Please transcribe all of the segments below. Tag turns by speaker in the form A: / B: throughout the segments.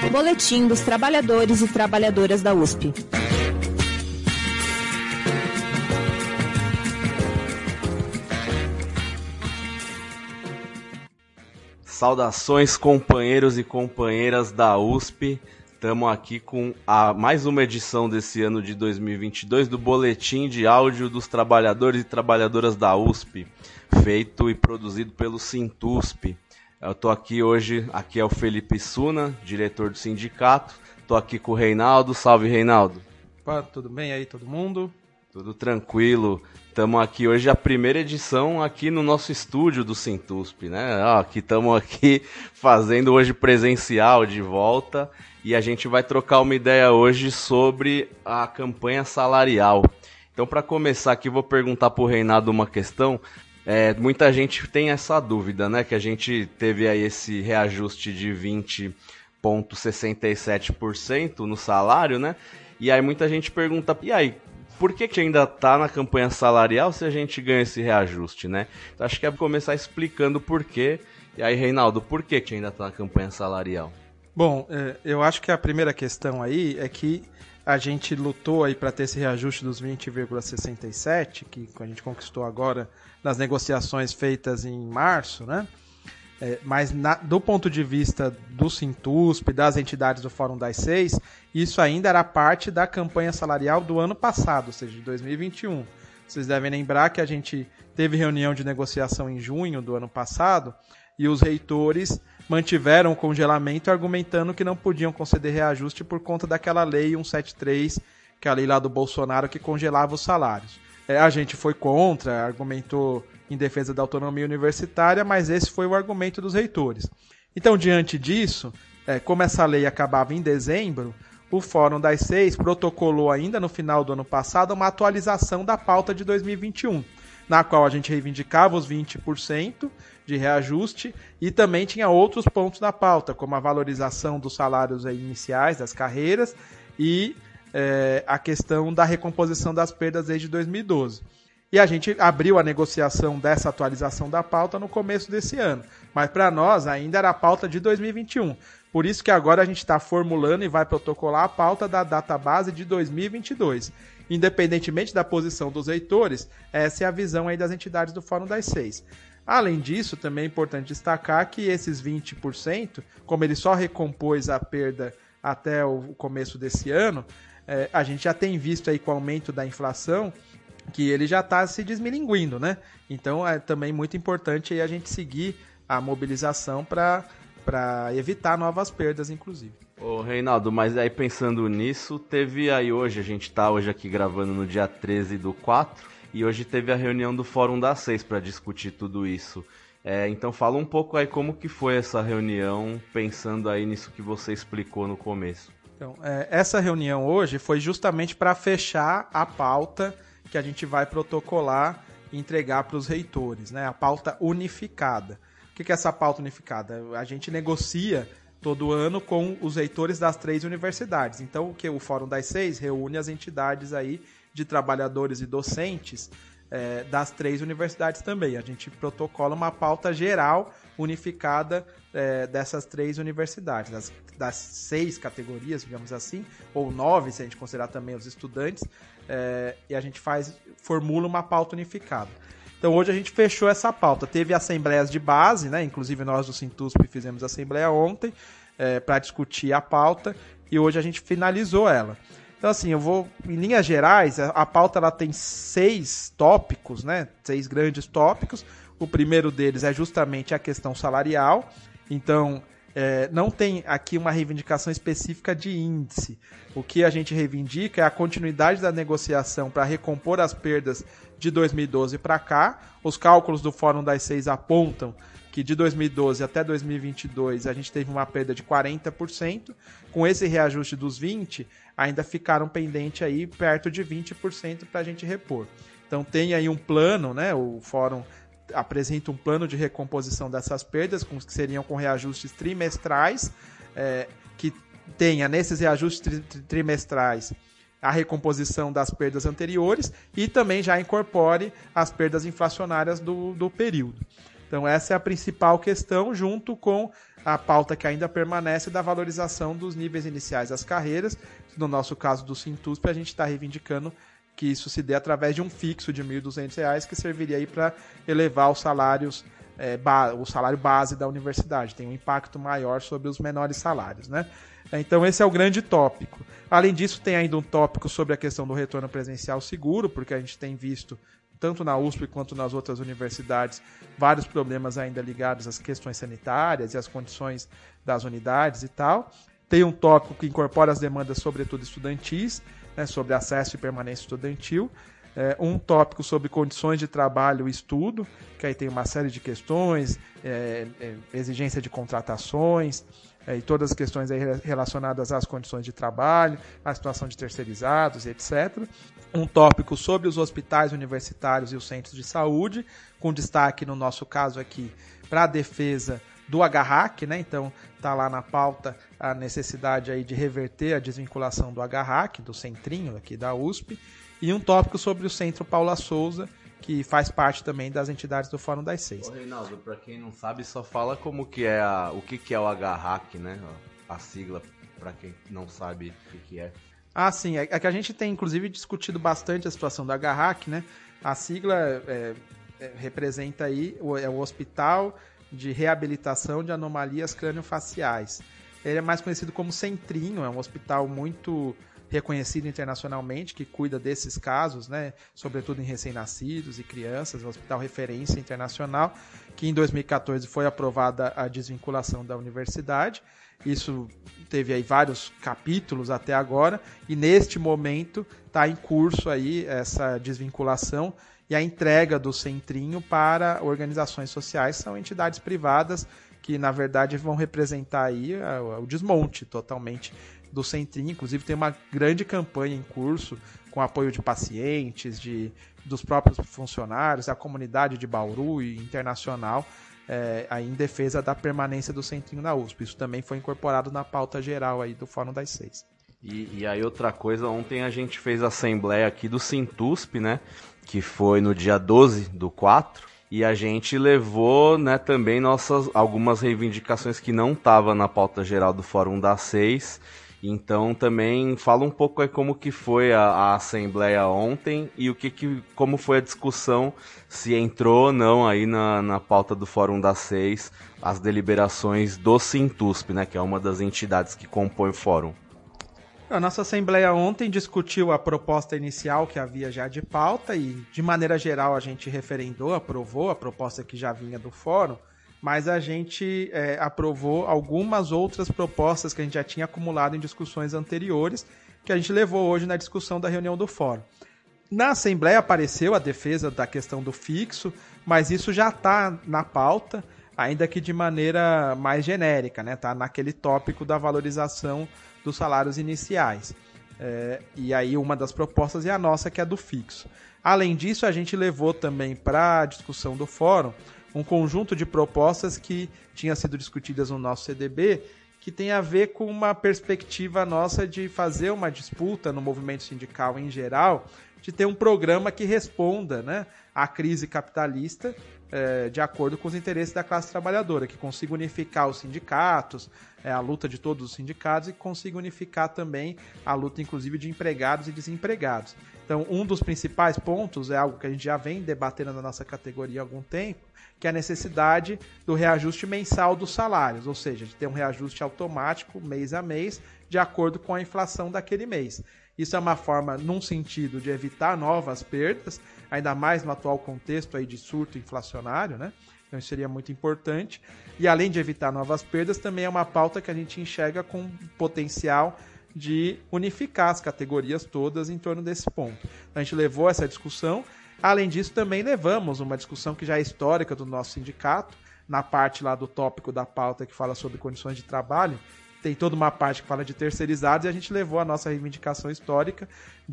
A: Boletim dos Trabalhadores e Trabalhadoras da USP.
B: Saudações, companheiros e companheiras da USP. Estamos aqui com mais uma edição desse ano de 2022 do Boletim de Áudio dos Trabalhadores e Trabalhadoras da USP, feito e produzido pelo Sintusp. Eu estou aqui hoje, aqui é o Felipe Suna, diretor do sindicato. Estou aqui com o Reinaldo. Salve, Reinaldo.
C: Opa, tudo bem aí, todo mundo?
B: Tudo tranquilo. Estamos aqui hoje, a primeira edição aqui no nosso estúdio do Sintusp, né? Estamos aqui fazendo hoje presencial de volta e a gente vai trocar uma ideia hoje sobre a campanha salarial. Então, para começar aqui, vou perguntar para o Reinaldo uma questão. Muita gente tem essa dúvida, né? Que a gente teve aí esse reajuste de 20,67% no salário, né? E aí muita gente pergunta, e aí, por que ainda está na campanha salarial se a gente ganha esse reajuste, né? Então acho que é começar explicando por quê. E aí, Reinaldo, por que ainda está na campanha salarial?
C: Bom, eu acho que a primeira questão aí é que a gente lutou aí para ter esse reajuste dos 20,67, que a gente conquistou agora nas negociações feitas em março, né? Mas do ponto de vista do Sintusp, das entidades do Fórum das Seis, isso ainda era parte da campanha salarial do ano passado, ou seja, de 2021. Vocês devem lembrar que a gente teve reunião de negociação em junho do ano passado e os reitores mantiveram o congelamento argumentando que não podiam conceder reajuste por conta daquela lei 173, que é a lei lá do Bolsonaro que congelava os salários. A gente foi contra, argumentou em defesa da autonomia universitária, mas esse foi o argumento dos reitores. Então, diante disso, como essa lei acabava em dezembro, o Fórum das Seis protocolou ainda no final do ano passado uma atualização da pauta de 2021, na qual a gente reivindicava os 20% de reajuste e também tinha outros pontos na pauta, como a valorização dos salários iniciais das carreiras e a questão da recomposição das perdas desde 2012. E a gente abriu a negociação dessa atualização da pauta no começo desse ano. Mas para nós ainda era a pauta de 2021. Por isso que agora a gente está formulando e vai protocolar a pauta da database de 2022. Independentemente da posição dos reitores, essa é a visão aí das entidades do Fórum das Seis. Além disso, também é importante destacar que esses 20%, como ele só recompôs a perda até o começo desse ano, a gente já tem visto aí com o aumento da inflação que ele já está se desmilinguindo, né? Então é também muito importante aí a gente seguir a mobilização para evitar novas perdas, inclusive.
B: Ô Reinaldo, mas aí pensando nisso, teve aí hoje, a gente está hoje aqui gravando no dia 13/4, e hoje teve a reunião do Fórum das Seis para discutir tudo isso. Então fala um pouco aí como que foi essa reunião, pensando aí nisso que você explicou no começo.
C: Então, essa reunião hoje foi justamente para fechar a pauta que a gente vai protocolar e entregar para os reitores, né? A pauta unificada. O que é essa pauta unificada? A gente negocia todo ano com os reitores das 3 universidades. Então, o Fórum das Seis reúne as entidades aí de trabalhadores e docentes das 3 universidades também. A gente protocola uma pauta geral unificada dessas 3 universidades, das 6 categorias, digamos assim, ou 9, se a gente considerar também os estudantes, e a gente formula uma pauta unificada. Então hoje a gente fechou essa pauta. Teve assembleias de base, né? Inclusive nós do Sintusp fizemos assembleia ontem para discutir a pauta e hoje a gente finalizou ela. Então assim, eu vou, em linhas gerais, a pauta ela tem 6 tópicos, né? 6 grandes tópicos. O primeiro deles é justamente a questão salarial. Então, não tem aqui uma reivindicação específica de índice. O que a gente reivindica é a continuidade da negociação para recompor as perdas de 2012 para cá. Os cálculos do Fórum das Seis apontam que de 2012 até 2022 a gente teve uma perda de 40%. Com esse reajuste dos 20%, ainda ficaram pendentes aí perto de 20% para a gente repor. Então tem aí um plano, né? O Fórum apresenta um plano de recomposição dessas perdas, que seriam com reajustes trimestrais, que tenha nesses reajustes trimestrais a recomposição das perdas anteriores e também já incorpore as perdas inflacionárias do período. Então essa é a principal questão, junto com a pauta que ainda permanece da valorização dos níveis iniciais das carreiras. No nosso caso do Sintusp, a gente está reivindicando que isso se dê através de um fixo de R$ 1.200, que serviria aí para elevar os salários, o salário base da universidade. Tem um impacto maior sobre os menores salários, né? Então esse é o grande tópico. Além disso, tem ainda um tópico sobre a questão do retorno presencial seguro, porque a gente tem visto, tanto na USP quanto nas outras universidades, vários problemas ainda ligados às questões sanitárias e às condições das unidades e tal. Tem um tópico que incorpora as demandas, sobretudo estudantis, né, sobre acesso e permanência estudantil. Um tópico sobre condições de trabalho e estudo, que aí tem uma série de questões, exigência de contratações, e todas as questões aí relacionadas às condições de trabalho, à situação de terceirizados, etc. Um tópico sobre os hospitais universitários e os centros de saúde, com destaque, no nosso caso aqui, para a defesa do HRAC, né? Então está lá na pauta a necessidade aí de reverter a desvinculação do HRAC, do centrinho aqui da USP, e um tópico sobre o Centro Paula Souza, que faz parte também das entidades do Fórum das Seis.
B: Ô, Reinaldo, para quem não sabe, só fala como que é o que é o HRAC, né? A sigla, para quem não sabe o que é.
C: Ah, sim. É que a gente tem, inclusive, discutido bastante a situação do HRAC, né? A sigla representa aí o Hospital de Reabilitação de Anomalias Crâniofaciais. Ele é mais conhecido como Centrinho, é um hospital muito reconhecido internacionalmente, que cuida desses casos, né, sobretudo em recém-nascidos e crianças, um hospital referência internacional, que em 2014 foi aprovada a desvinculação da universidade. Isso teve aí vários capítulos até agora, e neste momento está em curso aí essa desvinculação e a entrega do Centrinho para organizações sociais, são entidades privadas que, na verdade, vão representar aí o desmonte totalmente do Centrinho. Inclusive tem uma grande campanha em curso com apoio de pacientes, dos próprios funcionários, da comunidade de Bauru e internacional, aí em defesa da permanência do Centrinho na USP. Isso também foi incorporado na pauta geral aí do Fórum das Seis.
B: E aí outra coisa, ontem a gente fez a assembleia aqui do Sintusp, né, que foi no dia 12/4, e a gente levou, né, também algumas reivindicações que não estavam na pauta geral do Fórum das Seis. Então também fala um pouco aí como que foi a assembleia ontem e como foi a discussão, se entrou ou não aí na pauta do Fórum das Seis as deliberações do Sintusp, né, que é uma das entidades que compõe o fórum.
C: A nossa assembleia ontem discutiu a proposta inicial que havia já de pauta e, de maneira geral, a gente referendou, aprovou a proposta que já vinha do fórum, mas a gente aprovou algumas outras propostas que a gente já tinha acumulado em discussões anteriores, que a gente levou hoje na discussão da reunião do fórum. Na Assembleia apareceu a defesa da questão do fixo, mas isso já está na pauta, ainda que de maneira mais genérica, né? Tá naquele tópico da valorização dos salários iniciais. E aí uma das propostas é a nossa, que é do fixo. Além disso, a gente levou também para a discussão do fórum um conjunto de propostas que tinha sido discutidas no nosso CDB, que tem a ver com uma perspectiva nossa de fazer uma disputa no movimento sindical em geral, de ter um programa que responda, né, à crise capitalista de acordo com os interesses da classe trabalhadora, que consiga unificar os sindicatos, a luta de todos os sindicatos, e consiga unificar também a luta, inclusive, de empregados e desempregados. Então, um dos principais pontos é algo que a gente já vem debatendo na nossa categoria há algum tempo, que é a necessidade do reajuste mensal dos salários, ou seja, de ter um reajuste automático mês a mês, de acordo com a inflação daquele mês. Isso é uma forma, num sentido, de evitar novas perdas, ainda mais no atual contexto aí de surto inflacionário, né? Então isso seria muito importante. E além de evitar novas perdas, também é uma pauta que a gente enxerga com potencial de unificar as categorias todas em torno desse ponto. Então a gente levou essa discussão. Além disso, também levamos uma discussão que já é histórica do nosso sindicato, na parte lá do tópico da pauta que fala sobre condições de trabalho. Tem toda uma parte que fala de terceirizados, e a gente levou a nossa reivindicação histórica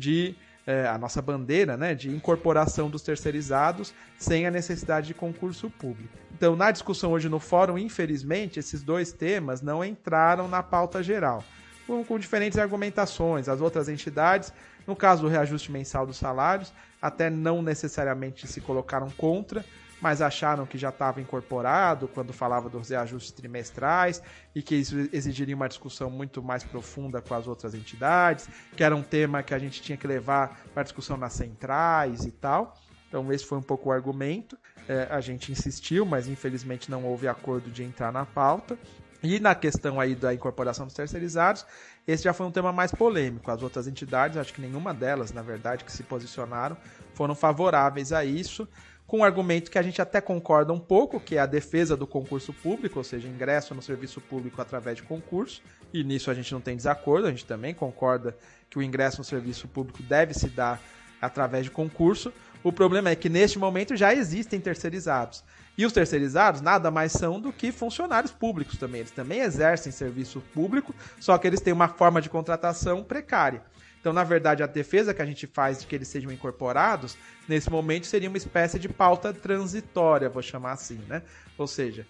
C: a nossa bandeira, né, de incorporação dos terceirizados sem a necessidade de concurso público. Então, na discussão hoje no fórum, infelizmente, esses dois temas não entraram na pauta geral, com diferentes argumentações. As outras entidades, no caso do reajuste mensal dos salários, até não necessariamente se colocaram contra, mas acharam que já estava incorporado quando falava dos reajustes trimestrais e que isso exigiria uma discussão muito mais profunda com as outras entidades, que era um tema que a gente tinha que levar para discussão nas centrais e tal. Então esse foi um pouco o argumento. A gente insistiu, mas infelizmente não houve acordo de entrar na pauta. E na questão aí da incorporação dos terceirizados, esse já foi um tema mais polêmico. As outras entidades, acho que nenhuma delas, na verdade, que se posicionaram, foram favoráveis a isso, com um argumento que a gente até concorda um pouco, que é a defesa do concurso público, ou seja, ingresso no serviço público através de concurso, e nisso a gente não tem desacordo, a gente também concorda que o ingresso no serviço público deve se dar através de concurso. O problema é que neste momento já existem terceirizados. E os terceirizados nada mais são do que funcionários públicos também. Eles também exercem serviço público, só que eles têm uma forma de contratação precária. Então, na verdade, a defesa que a gente faz de que eles sejam incorporados, nesse momento, seria uma espécie de pauta transitória, vou chamar assim, né? Ou seja,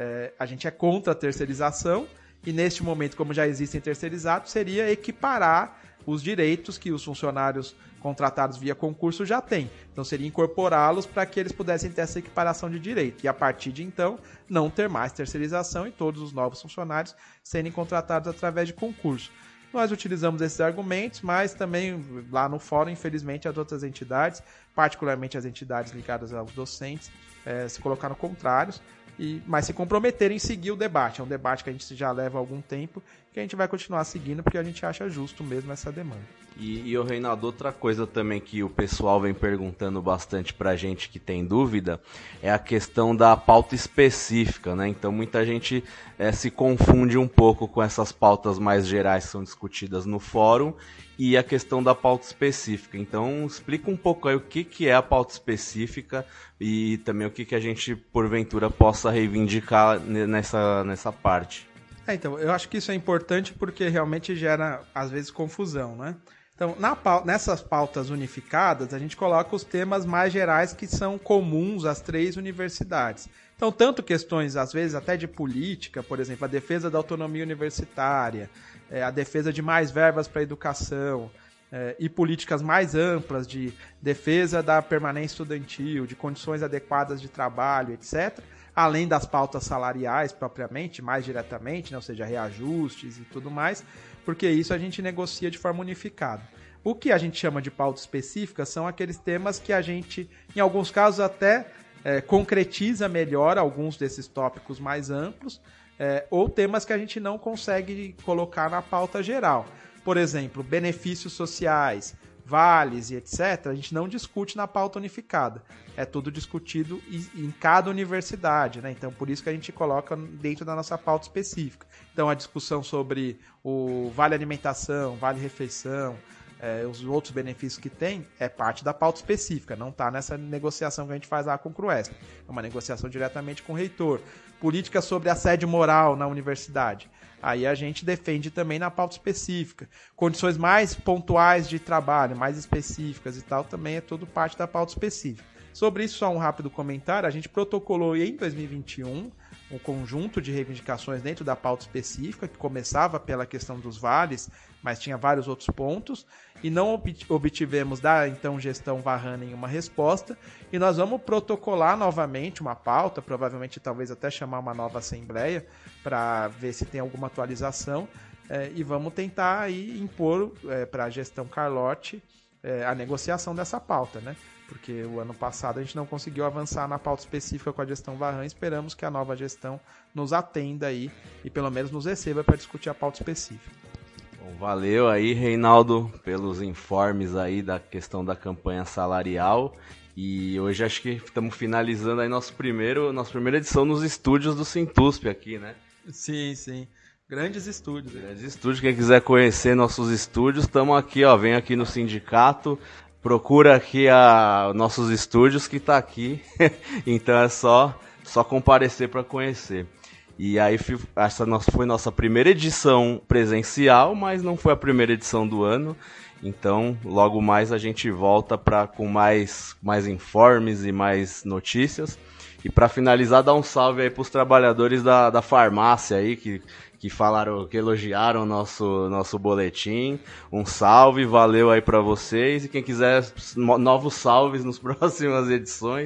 C: a gente é contra a terceirização e, neste momento, como já existem terceirizados, seria equiparar os direitos que os funcionários contratados via concurso já têm. Então seria incorporá-los para que eles pudessem ter essa equiparação de direito. E a partir de então, não ter mais terceirização e todos os novos funcionários serem contratados através de concurso. Nós utilizamos esses argumentos, mas também lá no fórum, infelizmente, as outras entidades, particularmente as entidades ligadas aos docentes, se colocaram contrários, mas se comprometerem em seguir o debate. É um debate que a gente já leva há algum tempo, que a gente vai continuar seguindo, porque a gente acha justo mesmo essa demanda.
B: E Reinaldo, outra coisa também que o pessoal vem perguntando bastante pra gente que tem dúvida, é a questão da pauta específica, né? Então muita gente se confunde um pouco com essas pautas mais gerais que são discutidas no fórum e a questão da pauta específica. Então explica um pouco aí o que é a pauta específica e também o que a gente, porventura, possa reivindicar nessa parte.
C: Então, eu acho que isso é importante porque realmente gera, às vezes, confusão, né? Então, nessas pautas unificadas, a gente coloca os temas mais gerais que são comuns às 3 universidades. Então, tanto questões, às vezes, até de política, por exemplo, a defesa da autonomia universitária, a defesa de mais verbas para a educação, e políticas mais amplas de defesa da permanência estudantil, de condições adequadas de trabalho, etc., além das pautas salariais propriamente, mais diretamente, né, ou seja, reajustes e tudo mais, porque isso a gente negocia de forma unificada. O que a gente chama de pauta específica são aqueles temas que a gente, em alguns casos, até concretiza melhor alguns desses tópicos mais amplos, ou temas que a gente não consegue colocar na pauta geral. Por exemplo, benefícios sociais, vales e etc., a gente não discute na pauta unificada. É tudo discutido em cada universidade, né? Então, por isso que a gente coloca dentro da nossa pauta específica. Então, a discussão sobre o vale alimentação, vale refeição, os outros benefícios que tem, é parte da pauta específica, não está nessa negociação que a gente faz lá com o CRUESP. É uma negociação diretamente com o reitor. Política sobre assédio moral na universidade. Aí a gente defende também na pauta específica. Condições mais pontuais de trabalho, mais específicas e tal, também é tudo parte da pauta específica. Sobre isso, só um rápido comentário. A gente protocolou em 2021 um conjunto de reivindicações dentro da pauta específica, que começava pela questão dos vales, mas tinha vários outros pontos, e não obtivemos da então gestão Varrana uma resposta, e nós vamos protocolar novamente uma pauta, provavelmente talvez até chamar uma nova assembleia, para ver se tem alguma atualização, e vamos tentar aí impor para a gestão Carlotti a negociação dessa pauta, né? Porque o ano passado a gente não conseguiu avançar na pauta específica com a gestão Varrana. Esperamos que a nova gestão nos atenda aí e pelo menos nos receba para discutir a pauta específica.
B: Bom, valeu aí, Reinaldo, pelos informes aí da questão da campanha salarial. E hoje acho que estamos finalizando aí nossa primeira edição nos estúdios do Sintusp aqui, né?
C: Sim, sim. Grandes estúdios.
B: Grandes estúdios. Quem quiser conhecer nossos estúdios, estamos aqui, ó. Vem aqui no sindicato. Procura aqui nossos estúdios que tá aqui, então é só comparecer para conhecer. E aí essa foi nossa primeira edição presencial, mas não foi a primeira edição do ano, então logo mais a gente volta com mais informes e mais notícias. E para finalizar, dar um salve aí para os trabalhadores da farmácia aí que falaram, que elogiaram o nosso boletim. Um salve, valeu aí para vocês. E quem quiser novos salves nas próximas edições,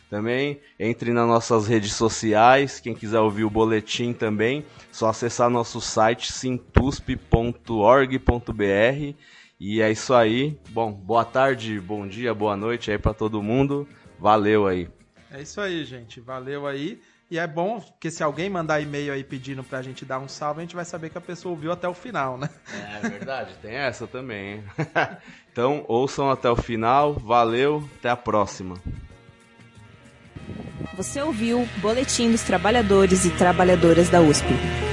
B: Também entre nas nossas redes sociais, quem quiser ouvir o boletim também, só acessar nosso site sintusp.org.br. E é isso aí. Bom, boa tarde, bom dia, boa noite aí para todo mundo. Valeu aí.
C: É isso aí, gente. Valeu aí. E é bom que se alguém mandar e-mail aí pedindo pra gente dar um salve, a gente vai saber que a pessoa ouviu até o final, né?
B: É verdade, tem essa também, hein? Então, ouçam até o final. Valeu, até a próxima.
A: Você ouviu o Boletim dos Trabalhadores e Trabalhadoras da USP.